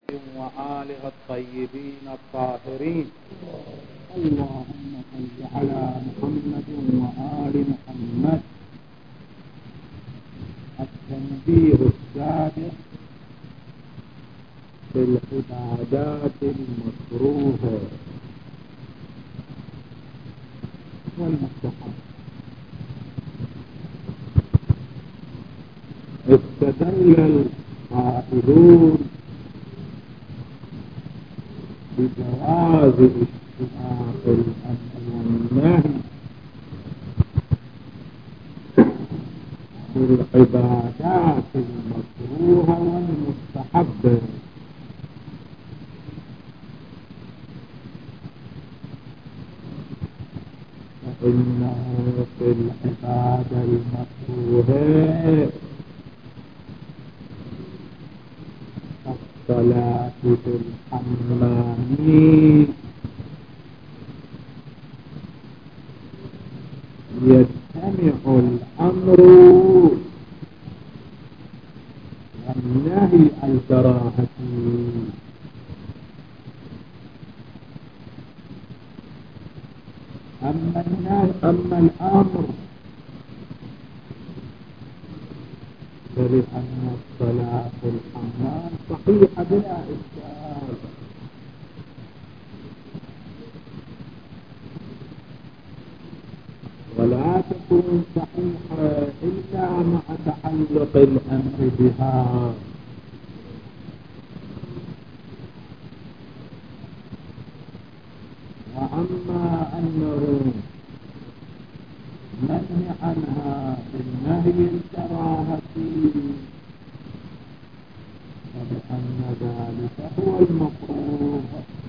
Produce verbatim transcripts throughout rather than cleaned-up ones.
وآلها الطيبين الطاهرين. اللهم صل على محمد وآل محمد. التنبيه السابق في العبادات المكروهة والمستحب. استدل القائلون بجواز اشتراك الامر والنهي في العبادات المكروهة والمستحبة، فإنه في العبادة المكروهة الصلاة في الحمام يجتمع الأمر والنهي الكراهة. أما النهي أما الأمر فلأن الصلاة في الحمام صحيحة بلا إشكال، ولا تكون صحيحة إلا مع تعلق الأمر بها. وأما أنه منهي عنها بالنهي الكراهة فلأن ذلك هو المكروه.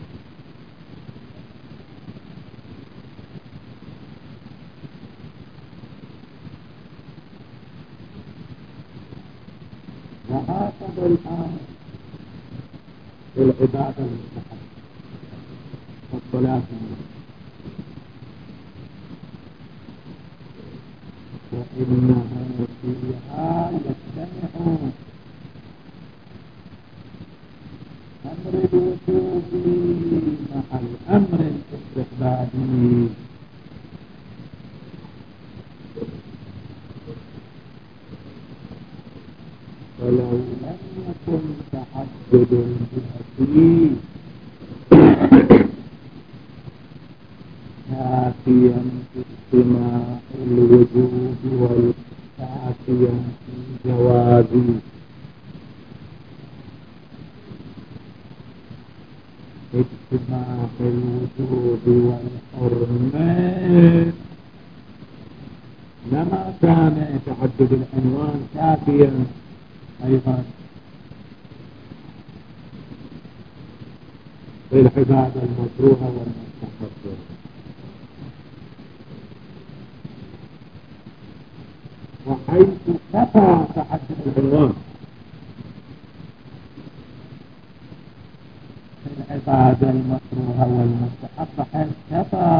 وهكذا الآن في العبادة المستحبة والصلاة فإنه فيها يجتمع أمر الوجوب مع الأمر الاستحبابي. ولو لم يكن تعدد الجهتين كافيا في اجتماع الوجوب والكافيا في جواز اجتماع الوجوب والحرمة لما كان تعدد العنوان كافيا أيضا في العبادة المكروهة والمستحبة. وحيث كفى تعدد العنوان في العبادة المكروهة والمستحبة، حيث كفى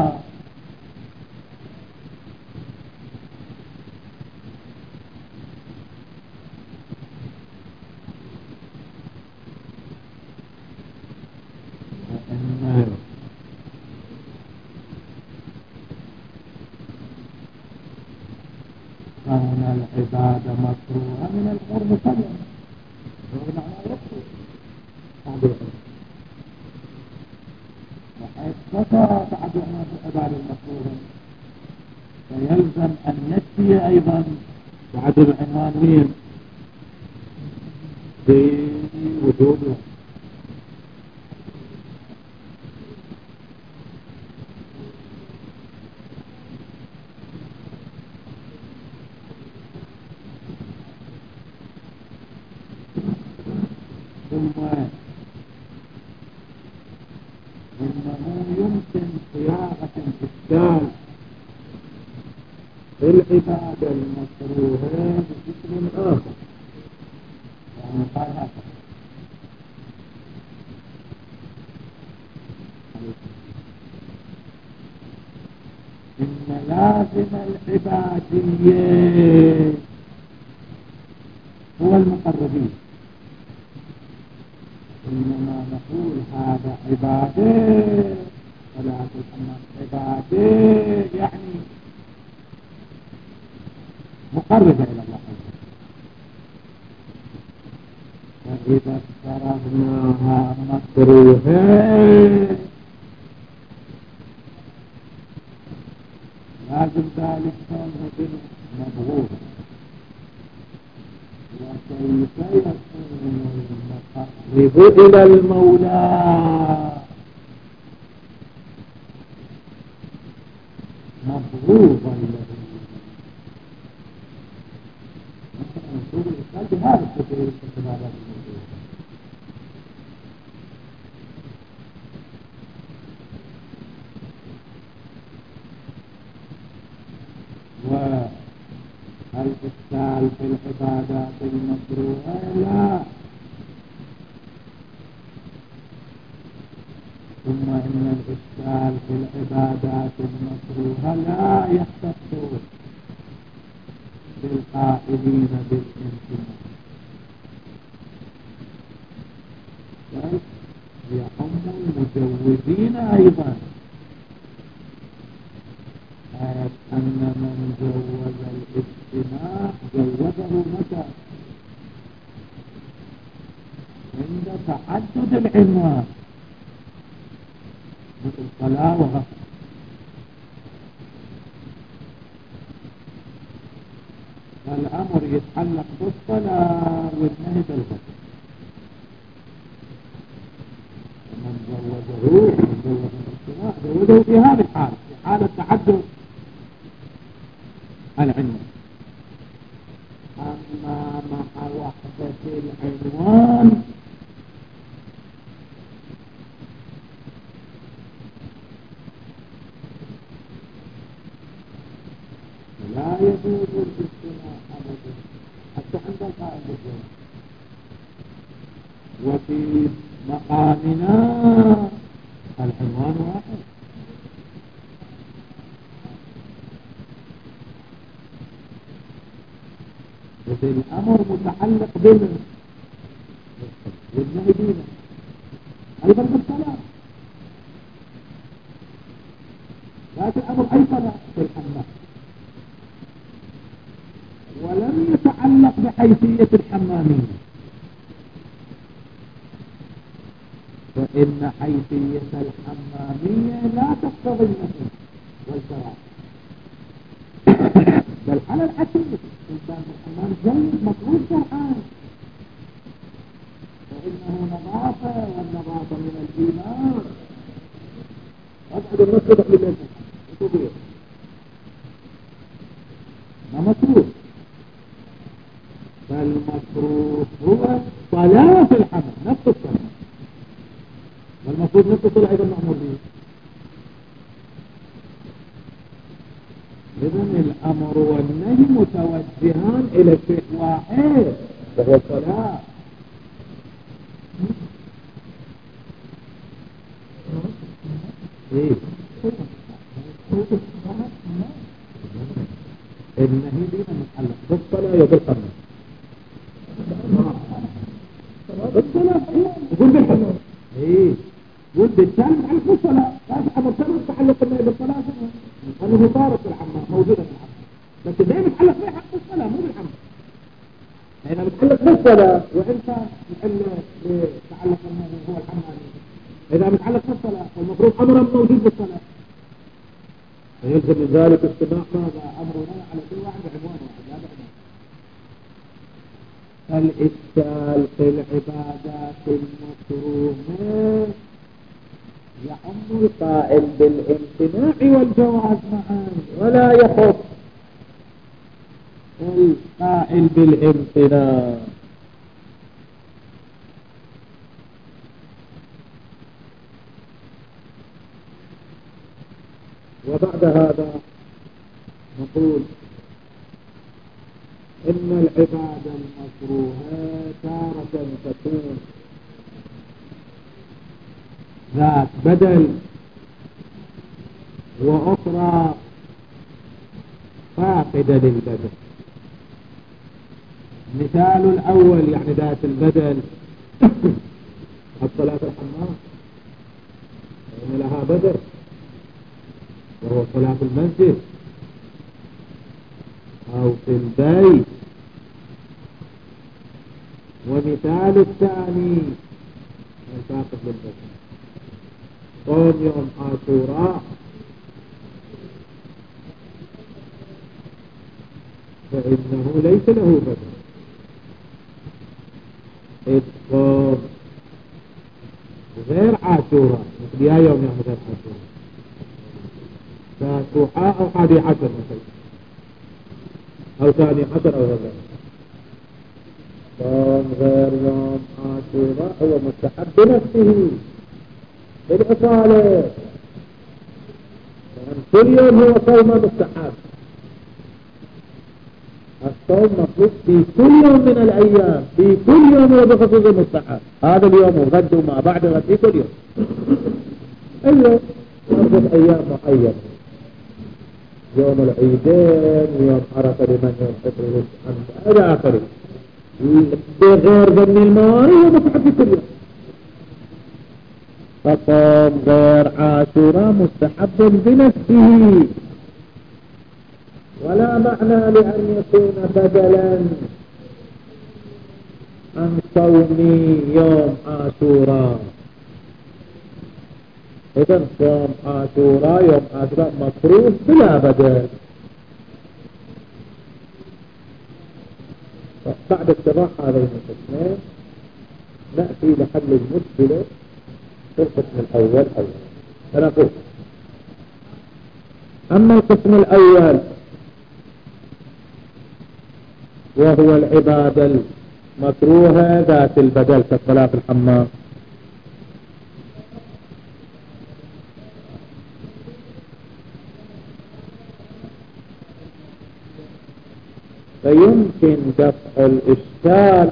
كون العبادة مكروهة من القرب كذا ومعنى يكفي بعد العلم. وحيث كفى بعد العبادة المكروهة فيلزم أن يكفي أيضا بعد العنوان مين بوجوده. ثم إنه يمكن صياغة الإشكال في العبادة المكروهة بشكل آخر، يعني قال هكذا: إن لازم العبادية هو المقربين، إنما إنما نقول هذا عبادة، صلاة الحمام عبادة يعني مقربة إلى الله. فإذا افترضناها مكروهة لازم ذلك كونه مبغوضا. وكيف يكون المقرب إلى المولى مبغوضا له؟ نقول الإسلام بهذا التدريب في العبادات الموجودة. والإشكال في العبادات المكروهة لا، ثم إن الإشكال في العبادات المكروهة لا يختص بالقائلين بالامتناع، بل يعم المجوزين أيضا، أن من جوز الاجتماع جوزه متى؟ عند تعدد العنوان مثل صلاة وغسل. فالأمر يتعلق بالصلاة والنهي بالغسل. من جوزه من جوز الاجتماع جوزه في هذه الحالة، في حالة تعدد العنوان. أما مع وحدة العنوان لا يجوز الاجتماع أبدا حتى عند القائل بالجوز. وفي مقامنا العنوان واحد، وفي الأمر متعلق بالنهي دينا أيضا بالصلاة. لا في الأمر أي صلاة في الحمام، ولم يتعلق بحيثية الحمامين، فإن حيثية الحمامية لا تقتضي النهي والجواز، بل على العكس إنسان الحمام جيد مطلوب شرعان، فإنه نظافة، والنظافة من الإيمان. أبعد النص تحليل الحمام ما مكروه، فالمكروه هو صلاة الحمام نفس الصلاة، والمفروض نفس الصلاة أيضا مأمور به. إذن الأمر والنهي متوجهان إلى شيء واحد وهو الصلاة. إيه النهي دينا متعلق بالصلاة وبالحمام. بالصلاة يقول بالحمام، إيه يقول بالتالي متعلق بالصلاة. لازم أمر سنة متعلق بالصلاة أنه طارق في الحمام موجودة في الحمام، لكن دائما متعلق بها حق الصلاة مو بالحمام. هنا متعلق بالصلاة، وإنت متعلق أنه هو الحمام. إذا متعلق بالصلاة فالمفروض أمرا موجود بالصلاة، فيلزم من ذلك استماع ماذا أمرنا على كل واحد عنوان واحد. لا بعد الإشكال في العبادات المكروهة يعم القائل بالامتناع والجواز معا، ولا يخص القائل بالامتناع. وبعد هذا نقول إن العبادة المكروهة تارة تكون ذات بدل، وأخرى فاقدة للبدل. مثال الأول يعني ذات البدل الصلاة صلاة الحمام فإن لها بدل وهو صلاة المسجد أو في البيت. ومثال الثاني الفاقد للبدل صوم يوم عاشوراء فإنه ليس له بدل إذ صوم غير عاشوراء مثل يا يوم يوم غير عاشوراء تاسوعاء أو حادي عشر مثلا أو ثاني عشر أو غير صوم غير يوم عاشوراء هو مستحب بنفسه بالأصالة يعني كل يوم هو صوم مستحب. الصوم مطلوب في كل يوم من الأيام في كل يوم هو بخصوص المستحب. هذا اليوم وغد وما بعد غد في كل يوم أيوه أربع أيام معينة يوم العيدين ويوم عرفة لمن يوم حفظه إلى آخره بغير ذن المواري هو مستحب في كل يوم. فصوم غير عاشوراء مستحب بنفسه ولا معنى لأن يكون بدلا عن صوم يوم عاشوراء. إذن صوم عاشوراء يوم عاشوراء مكروه بلا بدل. بعد اتضاح هذين القسمين نأتي لحل المشكلة في القسم الأول أولا. فنقول أما القسم الأول وهو العبادة المكروهة ذات البدل كالصلاة في الحمام فيمكن دفع الإشكال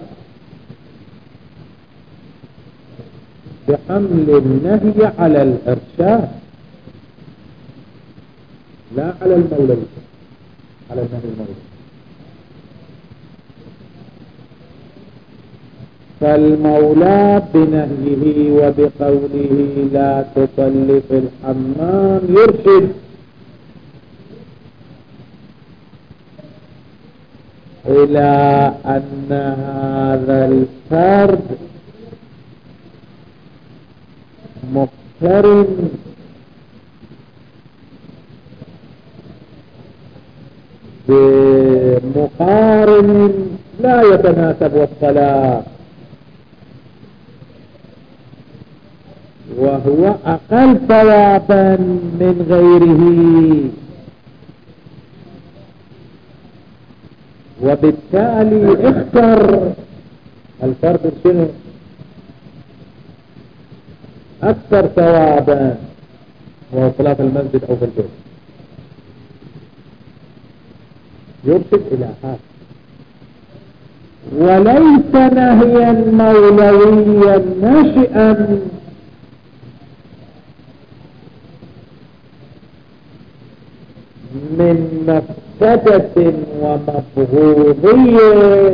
بحمل النهي على الإرشاد لا على المولوي على النهي المولوي. فالمولى بنهيه وبقوله لا تصل في الحمام يرشد إلى أن هذا الفرد مقترن بمقارن لا يتناسب والصلاة وهو أقل ثوابا من غيره وبالتالي اختر الفرد شنو أكثر ثوابا وهو صلاة المسجد أو في البيت يرشد إلى هذا وليس نهيا مولويا ناشئا من مفسدة ومبغوضية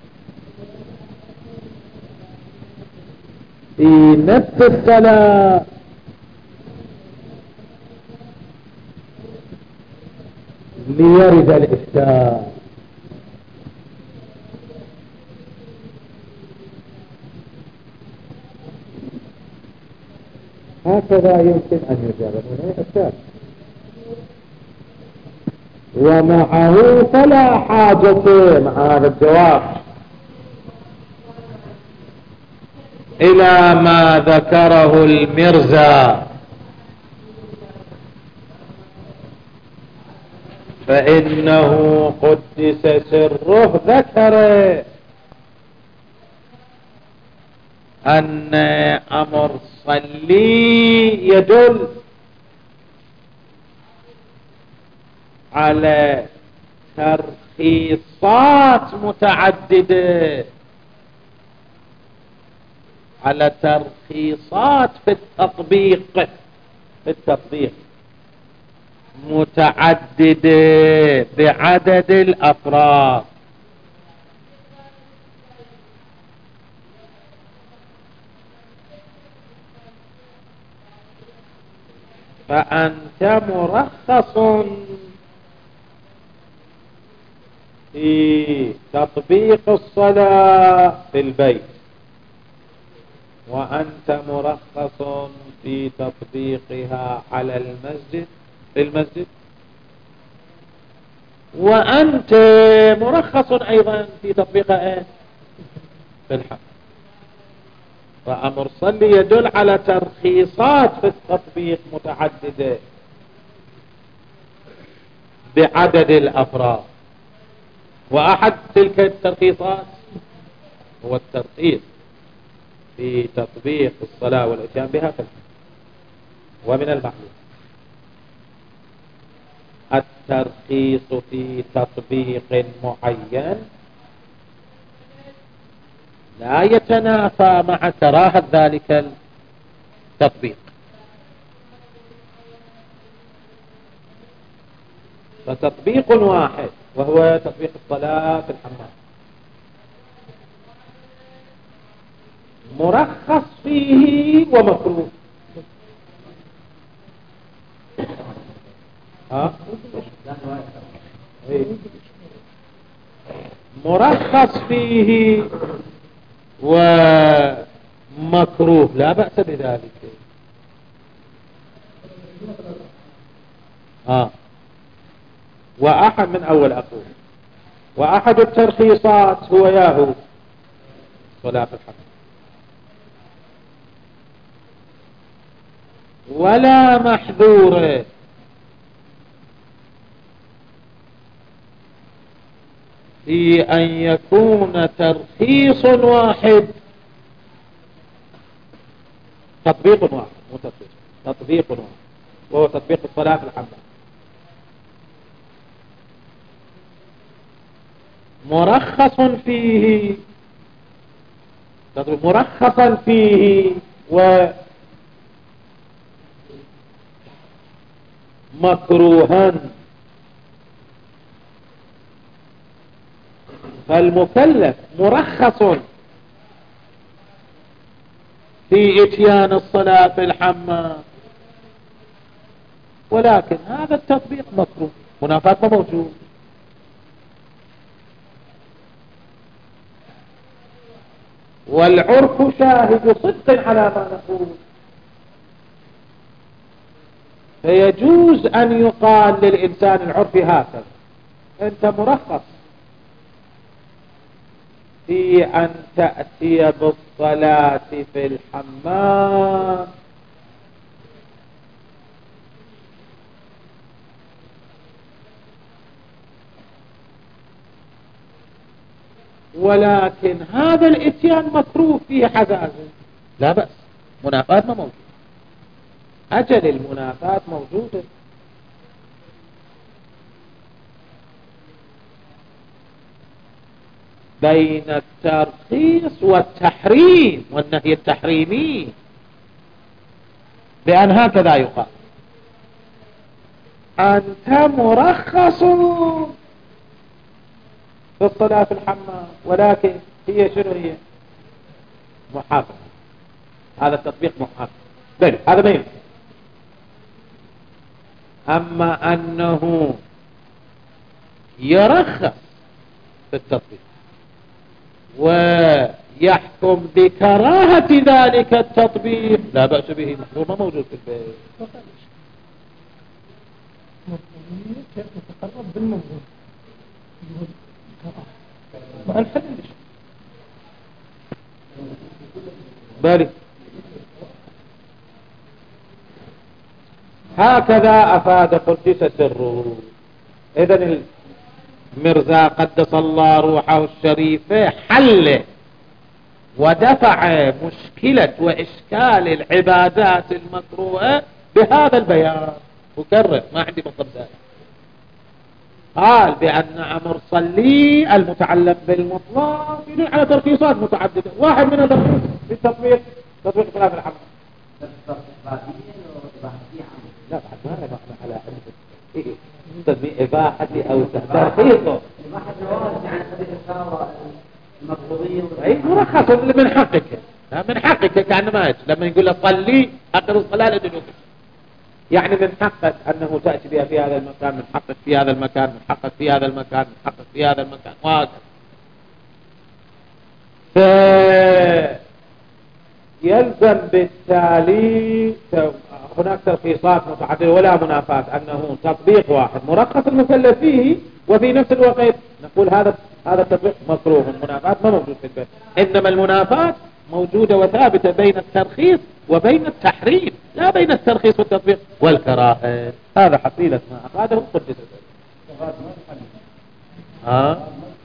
في نفس الصلاة ليرد الإشكال. هكذا يمكن أن يجاب هنا إشكال ومعه فلا حاجة مع هذا الجواب إلى ما ذكره المرزا فإنه قدس سره ذكر أن أمر صلي يدل على ترخيصات متعددة على ترخيصات في التطبيق في التطبيق متعددة بعدد الأفراد فأنت مرخص في تطبيق الصلاة في البيت، وأنت مرخص في تطبيقها على المسجد في المسجد، وأنت مرخص أيضا في تطبيقها في الحمام. فأمر صلي يدل على ترخيصات في التطبيق متعددة بعدد الأفراد، وأحد تلك الترخيصات هو الترخيص في تطبيق الصلاة والإتيان بها في الحمام. ومن المعلوم الترخيص في تطبيق معين لا يتنافى مع كراهة ذلك التطبيق. فتطبيق واحد وهو تطبيق الصلاة في الحمام مرخص فيه ومكروه. ها؟ مرخص فيه ومكروه لا بأس بذلك. آه. وأحد من أول أقول وأحد الترخيصات هو ياهو صلاة الحمام، ولا محذور في أن يكون ترخيص واحد تطبيق واحد مو تطبيق تطبيق واحد وهو تطبيق الصلاة في الحمام مرخص فيه مرخصا فيه ومكروها. فالمكلف مرخص في اتيان الصلاة في الحمام، ولكن هذا التطبيق مكروه، منافاة ما موجود. والعرف شاهد صدق على ما نقول، فيجوز أن يقال للإنسان العرفي هكذا: أنت مرخص في أن تأتي بالصلاة في الحمام، ولكن هذا الاتيان مكروه فيه حزازة. لا بأس، منافاة ما موجود، أجل المنافاة موجودة. بين الترخيص والتحريم والنهي التحريمي، بأن هكذا يقال: أنت مرخص في الصلاة في الحمام، ولكن هي شنو هي؟ محرم. هذا التطبيق محرم، بل هذا ما يمكن. أما أنه يرخص في التطبيق ويحكم بكراهة ذلك التطبيق لا بأس به، محظور ما موجود في البيت. كيف تتقرب بالموضوع ما نحللش بالي. هكذا أفاد قدس سره. إذن المرزا قدس الله روحه الشريفة حل ودفع مشكلة وإشكال العبادات المكروهة بهذا البيان. وكرر، ما عندي مطلب ذلك. قال بأن أمر صلي المتعلم بالمطلق يدل على ترخيصات متعددة. واحد من الترخيص في التطبيق تطبيق خلاف الحمل. لا بعد ما ربطنا على إيه تطبيق إباحتي أو ترخيصه أي مرخص من حقك من حقك كأنما لما يقول له صلي أقر الصلاة لدنوك يعني من حقك أنه تأتي بها في هذا المكان، من حقك في هذا المكان، من حقك في هذا المكان، من حقك في هذا المكان، وهكذا. فيلزم بالتالي هناك ترخيصات متعددة ولا منافاة، أنه تطبيق واحد مرخص المكلف فيه، وفي نفس الوقت نقول هذا هذا التطبيق مكروه، المنافاة ما موجود في البيت. إنما المنافاة موجودة وثابتة بين الترخيص وبين التحريم، لا بين الترخيص والتطبيق والكراهة. هذا حصيلة ما أفاده قدس ها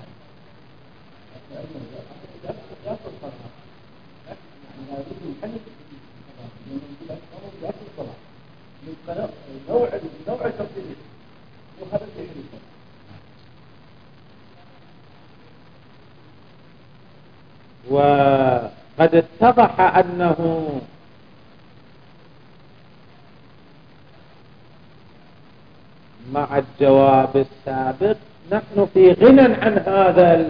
وقد اتضح أنه مع الجواب السابق نحن في غنى عن هذا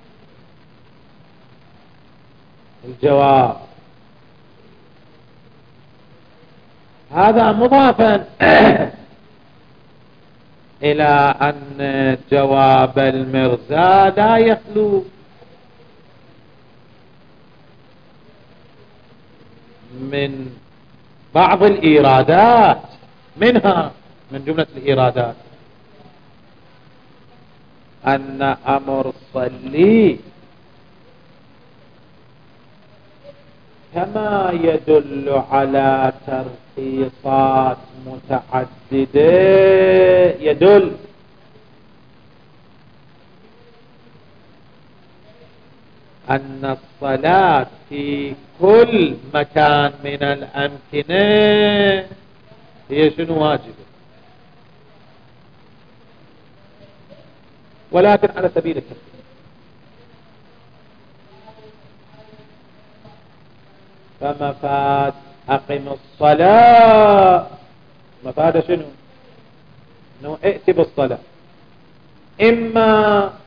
الجواب. هذا مضافا إلى أن جواب المرزا لا يخلو من بعض الإيرادات، منها من جملة الإيرادات أن أمر الصلي كما يدل على ترخيصات متعددة يدل أن الصلاة في كل مكان من الأمكنة هي شنو واجبة، ولكن على سبيل التفصيل. فمفاد أقم الصلاة مفاد شنو؟ انه ائت بالصلاة إما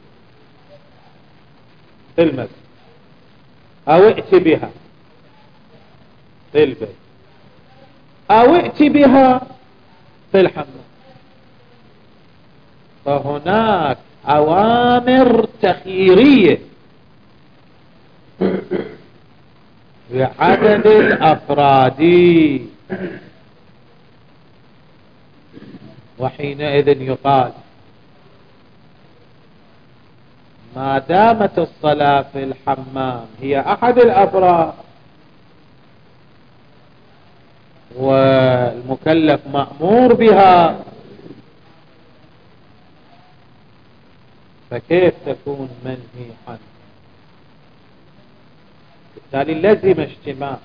في المسجد أو ائت بها في البيت أو ائت بها في الحمام. فهناك أوامر تخييرية بعدد الأفراد، وحينئذ يقال ما دامت الصلاة في الحمام هي أحد الأفراد والمكلف مأمور بها، فكيف تكون منهي عنه؟ بالتالي لزم اجتماع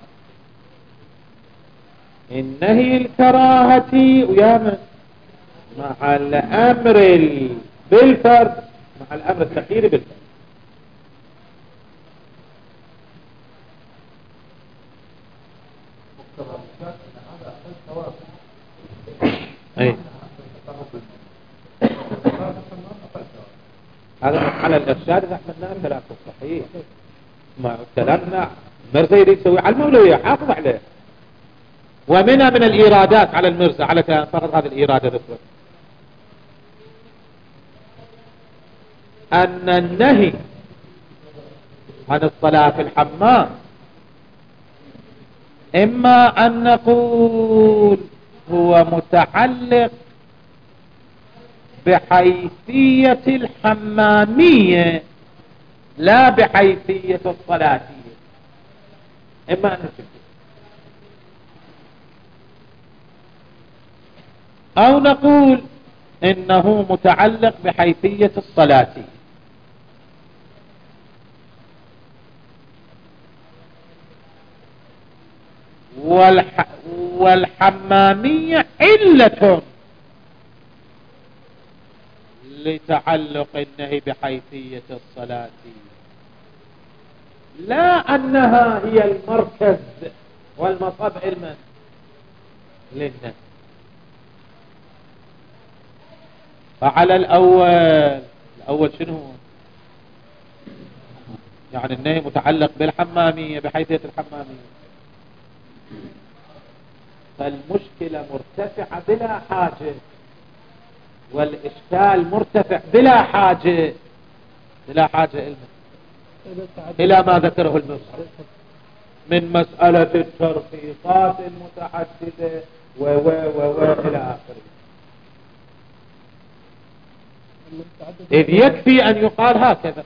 النهي الكراهة ويامن مع الأمر بالفرد مع الأمر التخييري بالفرد. أي هذا على الإرشاد إذا أحمدنا كلامه صحيح، ما كلامنا مرزا يريد يسوي على المولوية حافظ عليه، ومنها من الإيرادات على المرزا على كلام فقط هذه الإيرادة ذكر أن النهي عن الصلاة في الحمام إما أن نقول هو متعلق بحيثية الحمامية لا بحيثية الصلاتية، إما أن نشوف أو نقول إنه متعلق بحيثية الصلاتية. والح... والحمامية علة لتعلق النهي بحيثية الصلاة، لا أنها هي المركز والمصب علما للنهي. فعلى الأول الأول شنو هو؟ يعني النهي متعلق بالحمامية بحيثية الحمامية، فالمشكلة مرتفعة بلا حاجة، والإشكال مرتفع بلا حاجة، بلا حاجة إلى إلى ما ذكره المفسر من مسألة الترخيصات المتعددة و و و و إلى آخره. إذ يكفي أن يقال هكذا: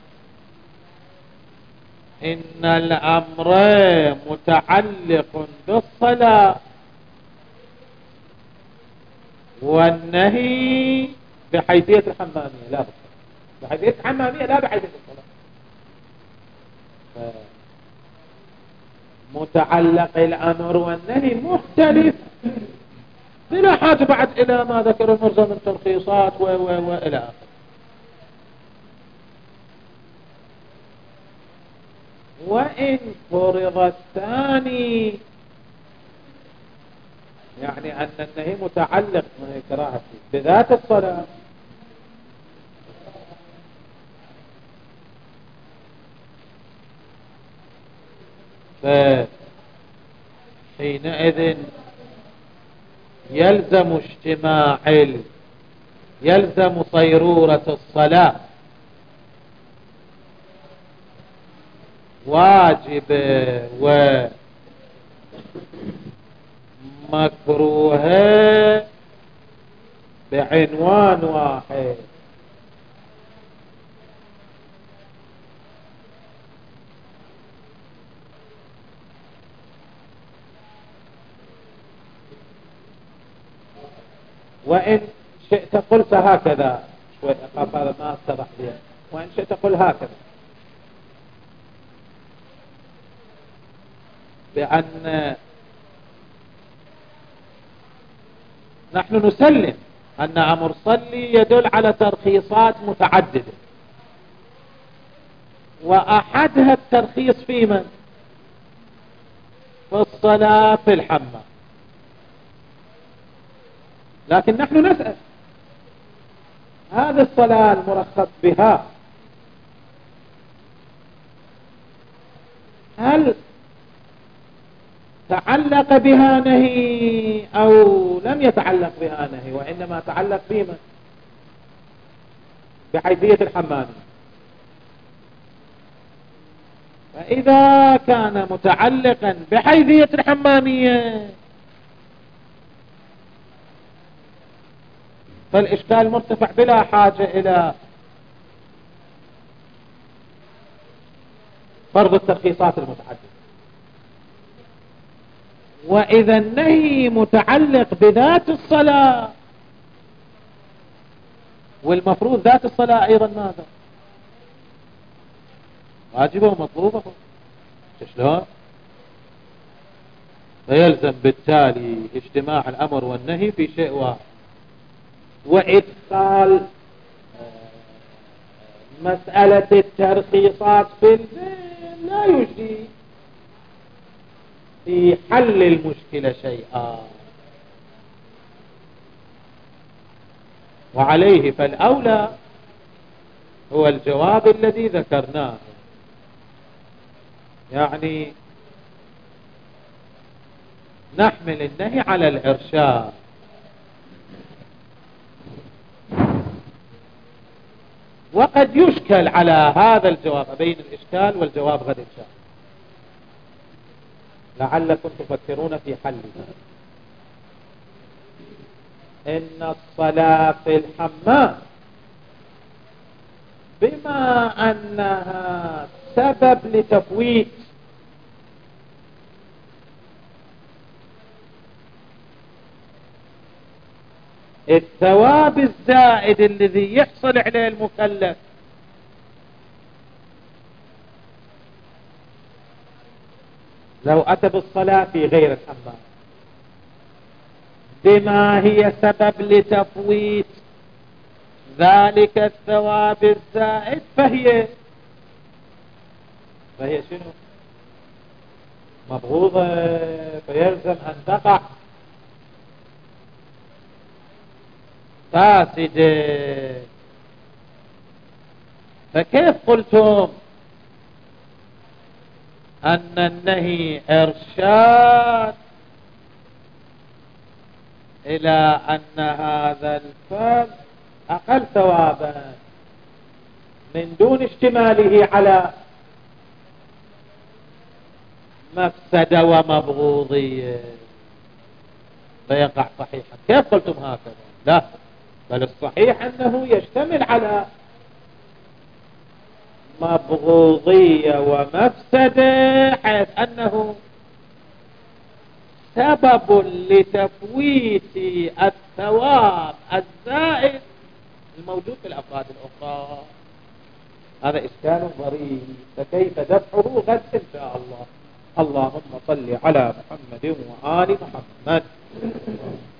إن الأمر متعلق بالصلاة والنهي بحيثية الحمامية لا بالصلاة، بحيثية الحمامية لا بحيثية الصلاة. متعلق الأمر والنهي مختلف بلا حاجة بعد إلى ما ذكر المرزا من ترخيصات و و و إلى آخره. وإن فرض الثاني، يعني أن النهي متعلق من الكراهة بذات الصلاة، فحينئذ يلزم اجتماع يلزم صيرورة الصلاة واجب ومكروه بعنوان واحد. وإن شئت قلت هكذا، شوي أخاف هذا ما أتضح لي، وإن شئت قل هكذا بأن نحن نسلم أن أمر صلي يدل على ترخيصات متعددة، وأحدها الترخيص في من؟ في الصلاة في الحمام. لكن نحن نسأل: هذه الصلاة المرخص بها هل تعلق بها نهي أو لم يتعلق بها نهي، وإنما تعلق بما؟ بحيثية الحمام. فإذا كان متعلقا بحيثية الحمامية فالإشكال مرتفع بلا حاجة إلى فرض الترخيصات المتعددة. وإذا النهي متعلق بذات الصلاة، والمفروض ذات الصلاة أيضا ماذا؟ واجبه ومطلوبه. شلون؟ فيلزم بالتالي اجتماع الأمر والنهي في شيء واحد، وإدخال مسألة الترخيصات في البين لا يجدي في حل المشكلة شيئا. وعليه فالأولى هو الجواب الذي ذكرناه، يعني نحمل النهي على الإرشاد. وقد يشكل على هذا الجواب، بين الإشكال والجواب غد إن شاء الله، لعلكم تفكرون في حله. إن الصلاة في الحمام بما أنها سبب لتفويت الثواب الزائد الذي يحصل عليه المكلف، لو أتى بالصلاة في غير الحمام بما هي سبب لتفويت ذلك الثواب الزائد، فهي فهي شنو؟ مبغوضة، فيلزم أن تقع فاسدة. فكيف قلتم أن النهي إرشاد إلى أن هذا الفعل أقل ثوابا من دون اشتماله على مفسدة ومبغوضية فيقع صحيحا. كيف قلتم هكذا؟ لا، بل الصحيح أنه يشتمل على مبغوضية ومفسدة، حيث أنه سبب لتفويت الثواب الزائد الموجود في الأفراد الأخرى. هذا إشكال ظريف، فكيف دفعه غد إن شاء الله. اللهم صل على محمد وآل محمد.